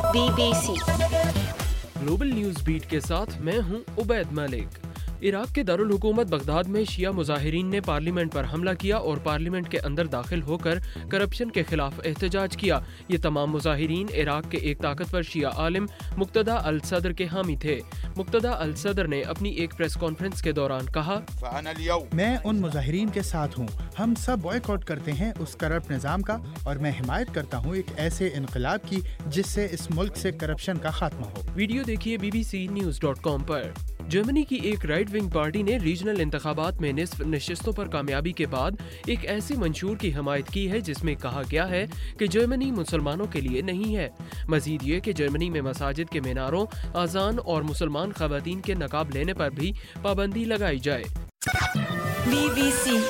BBC global news beat के साथ मैं हूं उबैद मलिक। इराक के दारुल हुकूमत बगदाद में शिया मुजाहिरीन ने पार्लियामेंट पर हमला किया और पार्लियामेंट के अंदर दाखिल होकर करप्शन के खिलाफ एहतजाज किया। ये तमाम मुजाहिरीन इराक के एक ताकतवर शिया आलिम मुक्तदा अल सदर के हामी थे। मुक्तदा अल सदर ने अपनी एक प्रेस कॉन्फ्रेंस के दौरान कहा, मैं उन मुजाहिरीन के साथ हूँ। हम सब बॉयकॉट करते हैं उस करप्ट निज़ाम का और मैं हिमायत करता हूँ एक ऐसे इनकलाब की जिससे इस मुल्क से करप्शन का खात्मा हो। वीडियो देखिए bbcnews.com पर। जर्मनी की एक राइट विंग पार्टी ने रीजनल इंतखाबात में निस्फ नशिस्तों पर कामयाबी के बाद एक ऐसे मंशूर की हिमायत की है जिसमें कहा गया है कि जर्मनी मुसलमानों के लिए नहीं है। मजीद ये कि जर्मनी में मसाजिद के मीनारों, अजान और मुसलमान खवातीन के नकाब लेने पर भी पाबंदी लगाई जाए। BBC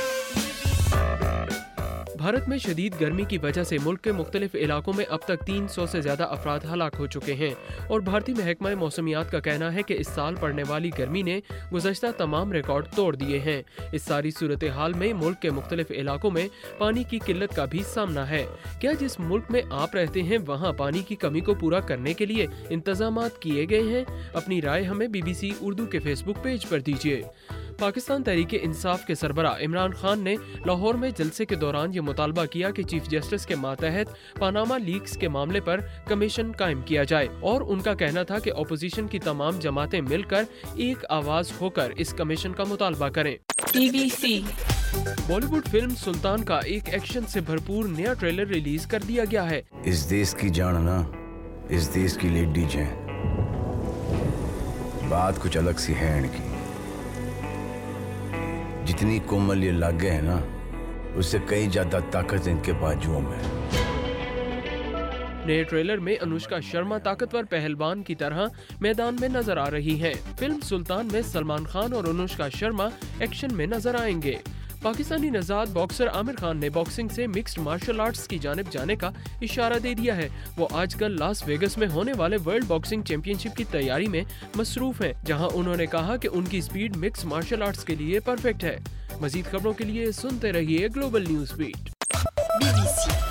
भारत में शदीद गर्मी की वजह से मुल्क के मुख्तलिफ इलाकों में अब तक 300 से ज्यादा अफराद हलाक हो चुके हैं और भारतीय महकमा मौसमियात का कहना है कि इस साल पड़ने वाली गर्मी ने गुज़श्ता तमाम रिकॉर्ड तोड़ दिए हैं। इस सारी सूरत हाल में मुल्क के मुख्तलिफ इलाकों में पानी की किल्लत का भी सामना है। क्या जिस मुल्क में आप रहते हैं वहाँ पानी की कमी को पूरा करने के लिए इंतजामात किए गए हैं? अपनी राय हमें BBC उर्दू के फेसबुक पेज पर दीजिए। पाकिस्तान तहरीक इंसाफ के सरबरा इमरान खान ने लाहौर में जलसे के दौरान ये मुतालबा किया कि चीफ जस्टिस के मातहत पानामा लीक्स के मामले पर कमीशन कायम किया जाए और उनका कहना था कि अपोजिशन की तमाम जमातें मिलकर एक आवाज होकर इस कमीशन का मुतालबा करें। BBC बॉलीवुड फिल्म सुल्तान का एक एक्शन से भरपूर नया ट्रेलर रिलीज कर दिया गया है। इस देश की जान ना, इस देश की लेडीज हैं। बात कुछ अलग सी है इनकी। जितनी कोमल ये लागे है ना, उससे कई ज्यादा ताकत इनके बाजुओं में। नए ट्रेलर में अनुष्का शर्मा ताकतवर पहलवान की तरह मैदान में नजर आ रही हैं। फिल्म सुल्तान में सलमान खान और अनुष्का शर्मा एक्शन में नजर आएंगे। पाकिस्तानी नजाद बॉक्सर आमिर खान ने बॉक्सिंग से मिक्स्ड मार्शल आर्ट्स की जानिब जाने का इशारा दे दिया है। वो आजकल लास वेगस में होने वाले वर्ल्ड बॉक्सिंग चैंपियनशिप की तैयारी में मसरूफ हैं, जहां उन्होंने कहा कि उनकी स्पीड मिक्स्ड मार्शल आर्ट्स के लिए परफेक्ट है। मजीद खबरों के लिए सुनते रहिए ग्लोबल न्यूज बीट। BBC